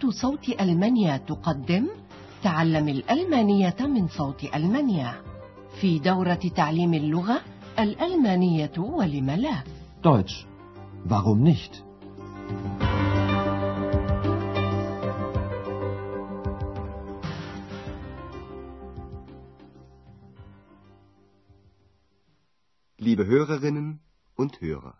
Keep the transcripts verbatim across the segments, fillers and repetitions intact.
صوت ألمانيا تقدم تعلم الألمانية من صوت ألمانيا في دورة تعليم اللغة الألمانية ولم لا. Deutsch. Warum nicht? Liebe Hörerinnen und Hörer.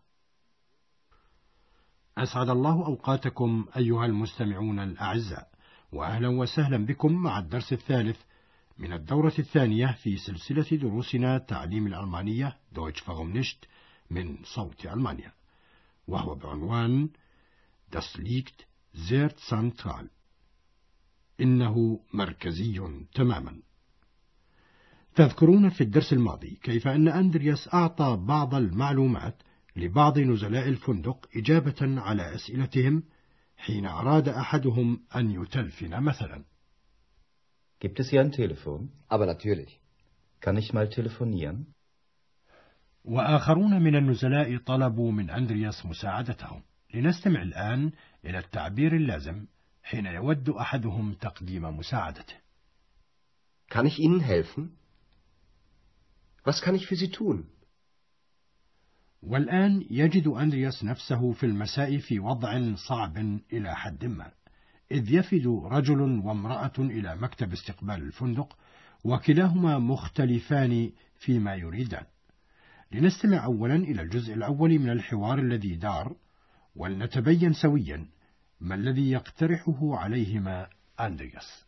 أسعد الله أوقاتكم أيها المستمعون الأعزاء، وأهلا وسهلا بكم مع الدرس الثالث من الدورة الثانية في سلسلة دروسنا تعليم الألمانية Deutsch warum nicht من صوت ألمانيا، وهو بعنوان Das liegt sehr zentral، إنه مركزي تماما. تذكرون في الدرس الماضي كيف أن أندرياس أعطى بعض المعلومات لبعض نزلاء الفندق إجابة على أسئلتهم حين أراد أحدهم أن يتلفن مثلا. Gibt es hier ein Telefon? Aber natürlich. Kann ich mal telefonieren? وآخرون من النزلاء طلبوا من أندرياس مساعدتهم. لنستمع الآن إلى التعبير اللازم حين يود أحدهم تقديم مساعدته. Kann ich Ihnen helfen? Was kann ich für Sie tun? والآن يجد أندرياس نفسه في المساء في وضع صعب إلى حد ما، إذ يفد رجل وامرأة إلى مكتب استقبال الفندق، وكلاهما مختلفان فيما يريدان. لنستمع أولا إلى الجزء الأول من الحوار الذي دار، ولنتبين سويا ما الذي يقترحه عليهما أندرياس.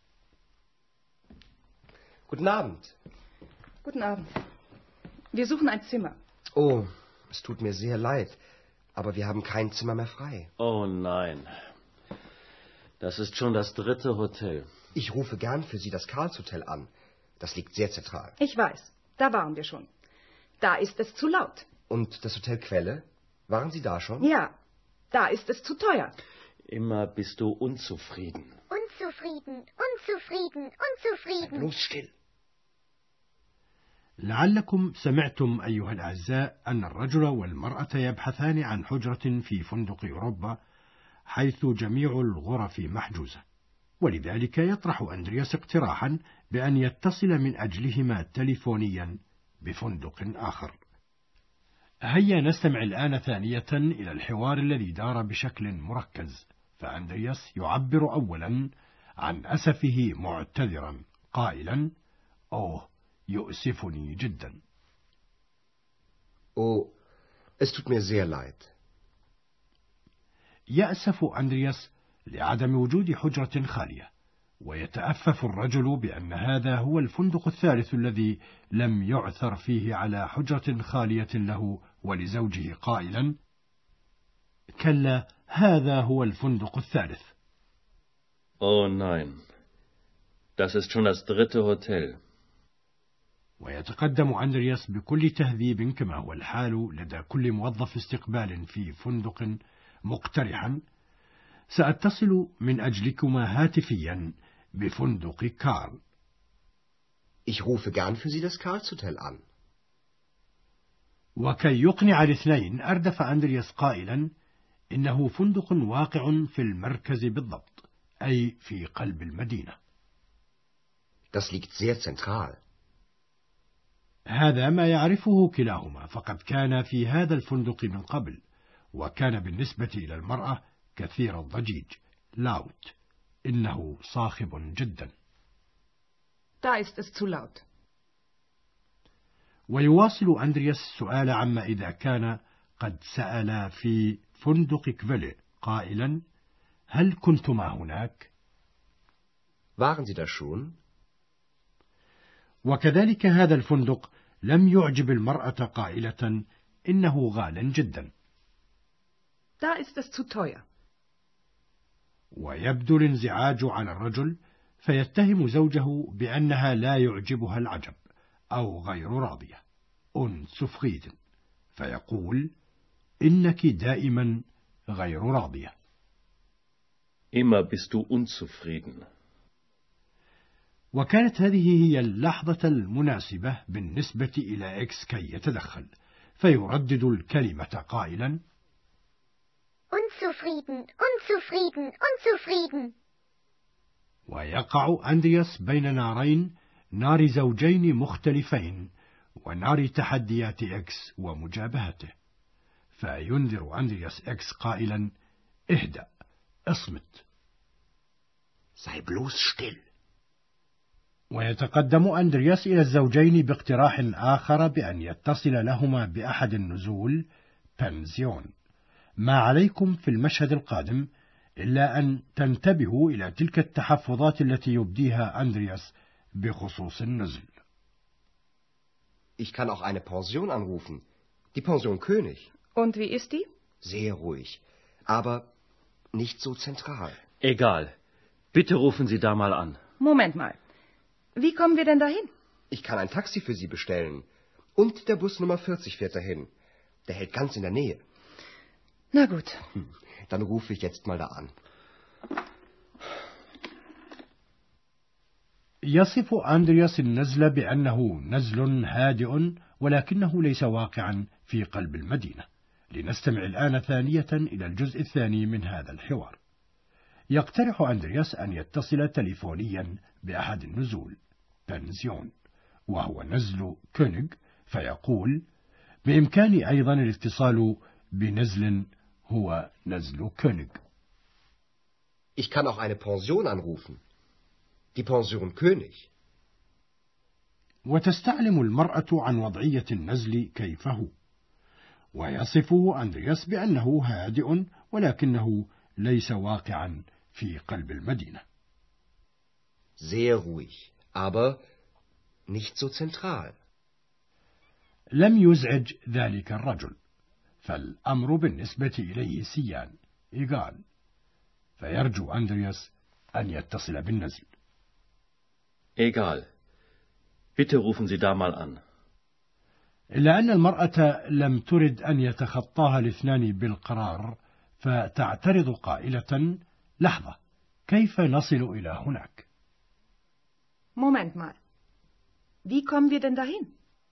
Guten Abend. Guten Abend. Wir suchen ein Zimmer. Oh, es tut mir sehr leid, aber wir haben kein Zimmer mehr frei. Oh nein. Das ist schon das dritte Hotel. Ich rufe gern für Sie das Karls-Hotel an. Das liegt sehr zentral. Ich weiß, da waren wir schon. Da ist es zu laut. Und das Hotel Quelle? Waren Sie da schon? Ja, da ist es zu teuer. Immer bist du unzufrieden. Unzufrieden, unzufrieden, unzufrieden. Bloß still. لعلكم سمعتم أيها الأعزاء أن الرجل والمرأة يبحثان عن حجرة في فندق أوروبا حيث جميع الغرف محجوزة، ولذلك يطرح أندرياس اقتراحا بأن يتصل من أجلهما تليفونيا بفندق آخر. هيا نستمع الآن ثانية إلى الحوار الذي دار بشكل مركز. فأندرياس يعبر أولا عن أسفه معتذرا قائلا: أوه يؤسفني جدا. Oh, es tut mir sehr leid. يأسف أندرياس لعدم وجود حجرة خالية، ويتأفف الرجل بأن هذا هو الفندق الثالث الذي لم يعثر فيه على حجرة خالية له ولزوجه قائلا: كلا، هذا هو الفندق الثالث. Oh nein, das ist schon das dritte Hotel. ويتقدم أندرياس بكل تهذيب كما هو الحال لدى كل موظف استقبال في فندق مقترحا: سأتصل من أجلكما هاتفيا بفندق كارل. Ich rufe gern für Sie das Karls-Hotel an. وكي يقنع الاثنين أردف أندرياس قائلا: إنه فندق واقع في المركز بالضبط، أي في قلب المدينة. Das liegt sehr zentral. هذا ما يعرفه كلاهما، فقد كان في هذا الفندق من قبل، وكان بالنسبة إلى المرأة كثير الضجيج، laut، إنه صاخب جدا. Da ist es zu laut. ويواصل أندرياس السؤال عما إذا كان قد سأل في فندق كفيلي قائلا: هل كنتما هناك؟ Waren Sie da schon? وكذلك هذا الفندق لم يعجب المرأة قائلة: إنه غال جدا. Da ist es zu teuer. ويبدو الانزعاج على الرجل، فيتهم زوجه بأنها لا يعجبها العجب أو غير راضية، unzufrieden، فيقول: إنك دائما غير راضية. Immer bist du unzufrieden. وكانت هذه هي اللحظة المناسبة بالنسبة إلى إكس كي يتدخل، فيردد الكلمة قائلا: Unzufrieden, unzufrieden, unzufrieden. ويقع أندرياس بين نارين، نار زوجين مختلفين ونار تحديات إكس ومجابهته، فينذر أندرياس إكس قائلا: اهدأ، اصمت. Sei bloß still. ويتقدم أندرياس إلى الزوجين باقتراح آخر بأن يتصل لهما بأحد النزول بنزيون. ما عليكم في المشهد القادم إلا أن تنتبهوا إلى تلك التحفظات التي يبديها أندرياس بخصوص النزل. Ich kann auch eine Pension anrufen. Die Pension König. Und wie ist die? Sehr ruhig, aber nicht so zentral. Egal. Bitte rufen Sie da mal an. Moment mal. Wie kommen wir denn dahin? Ich kann ein Taxi für Sie bestellen. Und der Bus Nummer vierzig fährt dahin. Der hält ganz in der Nähe. Na gut. Hm, dann rufe ich jetzt mal da an. يصف أندرياس النزل بأنه نزل هادئ ولكنه ليس واقعا في قلب المدينة. لنستمع الآن ثانية إلى الجزء الثاني من هذا الحوار. يقترح أندرياس أن يتصل تليفونيا بأحد النزول بنزيون وهو نزل كونيغ، فيقول: بإمكاني أيضا الاتصال بنزل هو نزل كونيغ. Ich kann auch eine Pension anrufen. Die Pension König. وتستعلم المرأة عن وضعية النزل كيف هو، ويصفه أندرياس بأنه هادئ ولكنه ليس واقعا في قلب المدينة. Sehr ruhig, aber nicht so zentral. لم يزعج ذلك الرجل، فالأمر بالنسبة إليه سيان إيغال، فيرجو أندرياس أن يتصل بالنزل. Egal. Bitte rufen Sie da mal an. إلا أن المرأة لم ترد أن يتخطاها الاثنان بالقرار، فتعترض قائلة: لحظة، كيف نصل إلى هناك؟ Moment mal. Wie kommen wir denn dahin?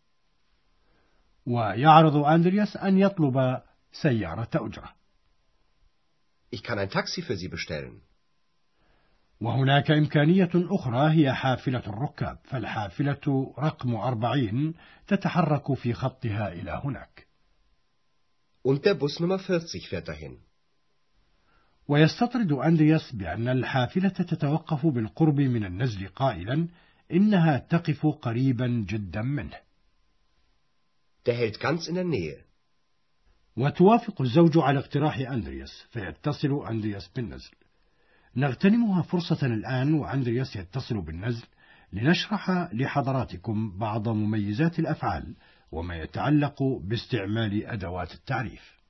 ويعرض أندرياس أن يطلب سيارة أجرة. Ich kann ein Taxi für Sie bestellen. وهناك إمكانية أخرى هي حافلة الركاب، فالحافلة رقم أربعين تتحرك في خطها إلى هناك. Und der Bus Nummer vierzig fährt dahin. ويستطرد أندرياس بأن الحافلة تتوقف بالقرب من النزل قائلا: إنها تقف قريبا جدا منه. Der hält ganz in der Nähe. وتوافق الزوج على اقتراح أندرياس، فيتصل أندرياس بالنزل. نغتنمها فرصة الآن وأندرياس يتصل بالنزل لنشرح لحضراتكم بعض مميزات الأفعال وما يتعلق باستعمال أدوات التعريف.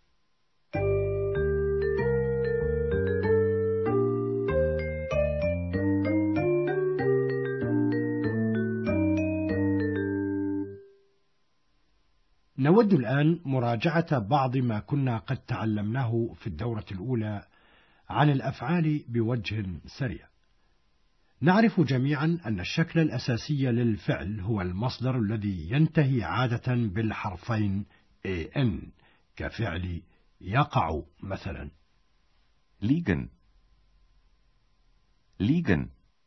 نود الآن مراجعة بعض ما كنا قد تعلمناه في الدورة الأولى عن الأفعال بوجه سريع. نعرف جميعا أن الشكل الأساسي للفعل هو المصدر الذي ينتهي عادة بالحرفين ان كفعل يقع مثلا. liegen liegen.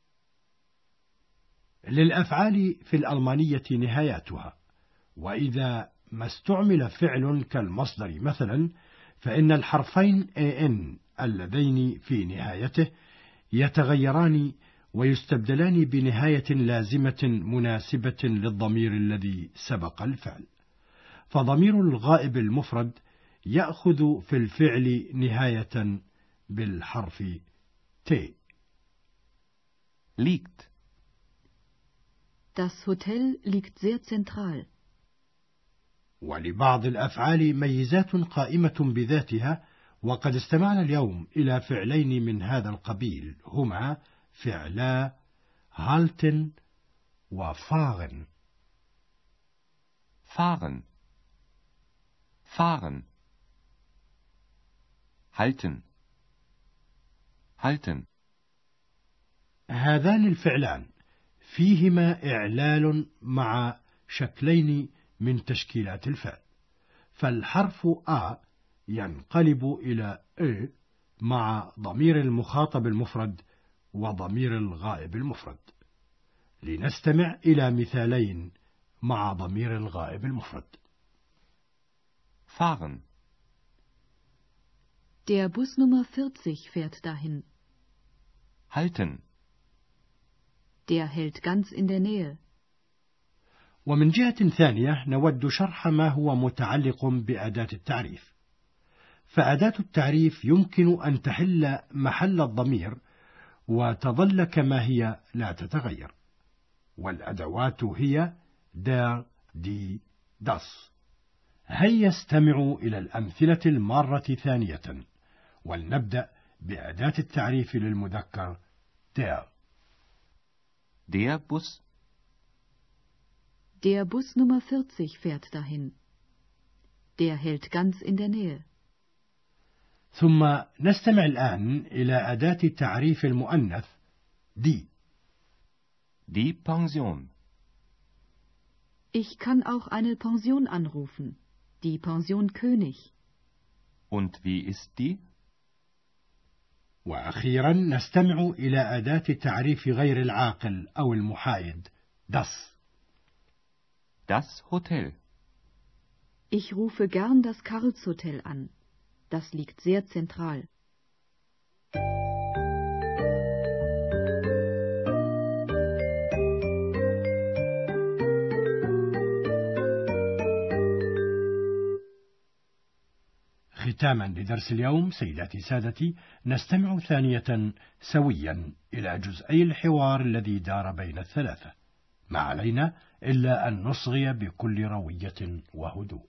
للأفعال في الألمانية نهاياتها، وإذا ما استعمل فعل كالمصدر مثلا فإن الحرفين ان اللذين في نهايته يتغيران ويستبدلان بنهاية لازمة مناسبة للضمير الذي سبق الفعل. فضمير الغائب المفرد يأخذ في الفعل نهاية بالحرف ت. liegt. Das Hotel liegt sehr zentral. ولبعض الأفعال ميزات قائمة بذاتها، وقد استمعنا اليوم إلى فعلين من هذا القبيل هما فعلا halten وfahren. fahren fahren halten halten. هذان الفعلان فيهما إعلال مع شكلين من تشكيلات الفعل، فالحرف A ينقلب إلى أ مع ضمير المخاطب المفرد وضمير الغائب المفرد. لنستمع إلى مثالين مع ضمير الغائب المفرد. fahren. Der Bus Nummer vierzig fährt dahin. halten. Der hält ganz in der Nähe. ومن جهة ثانية نود شرح ما هو متعلق بأداة التعريف. فأداة التعريف يمكن أن تحل محل الضمير وتظل كما هي لا تتغير، والأدوات هي der, die, das. هيا استمعوا إلى الأمثلة المارة ثانية، ولنبدأ بأداة التعريف للمذكر der. Der Bus. Der Bus Nummer vierzig fährt dahin. Der hält ganz in der Nähe. ثم نستمع الآن إلى أداة تعريف المؤنث die. Die Pension. Ich kann auch eine Pension anrufen. Die Pension König. Und wie ist die? وأخيرا نستمع إلى أداة تعريف غير العاقل أو المحايد das. Das Hotel. Ich rufe gern das Karlshotel an. Das liegt sehr zentral. ختاما لدرس اليوم سيداتي سادتي، نستمع ثانية سويا إلى جزئي الحوار الذي دار بين الثلاثة. ما علينا إلا أن نصغي بكل روية وهدوء.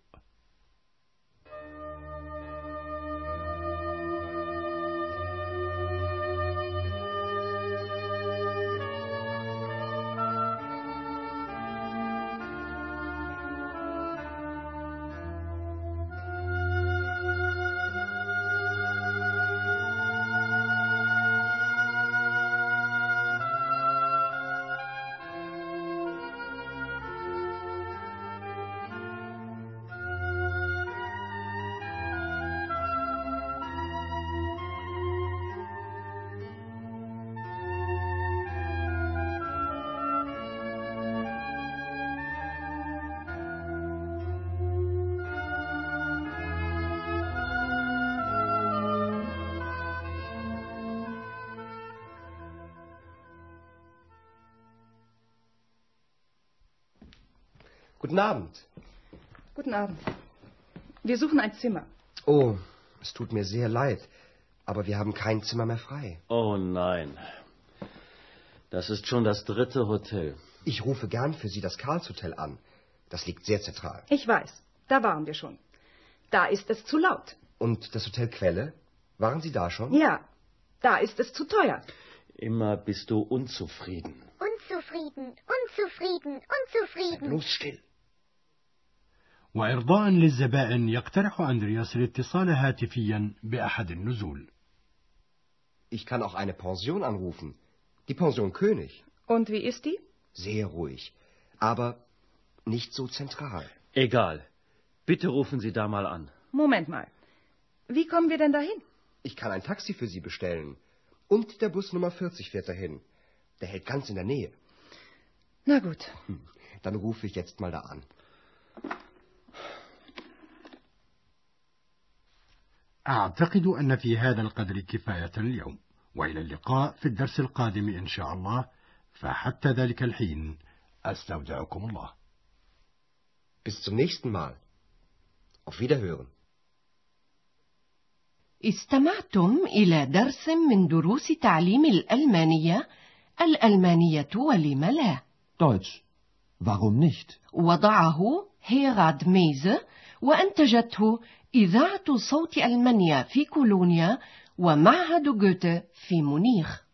Guten Abend. Guten Abend. Wir suchen ein Zimmer. Oh, es tut mir sehr leid, aber wir haben kein Zimmer mehr frei. Oh nein. Das ist schon das dritte Hotel. Ich rufe gern für Sie das Karlshotel an. Das liegt sehr zentral. Ich weiß. Da waren wir schon. Da ist es zu laut. Und das Hotel Quelle? Waren Sie da schon? Ja. Da ist es zu teuer. Immer bist du unzufrieden. Unzufrieden, unzufrieden, unzufrieden. Bloß still. وإرضاء للزبائن يقترح أندرياس الاتصال هاتفيا بأحد النزول. Ich kann auch eine Pension anrufen. Die Pension König. Und wie ist die? Sehr ruhig, aber nicht so zentral. Egal. Bitte rufen Sie da mal an. Moment mal. Wie kommen wir denn dahin? Ich kann ein Taxi für Sie bestellen. Und der Bus Nummer vierzig fährt dahin. Der hält ganz in der Nähe. Na gut. Hm, dann rufe ich jetzt mal da an. أعتقد أن في هذا القدر كفاية اليوم، وإلى اللقاء في الدرس القادم إن شاء الله، فحتى ذلك الحين أستودعكم الله. Bis zum nächsten Mal. Auf Wiederhören. استمعتم إلى درس من دروس تعليم الألمانية، الألمانية ولم لا. Deutsch. Warum nicht? وضعه هيراد ميزه، وأنتجته إذاعة صوت ألمانيا في كولونيا ومعهد جوته في مونيخ.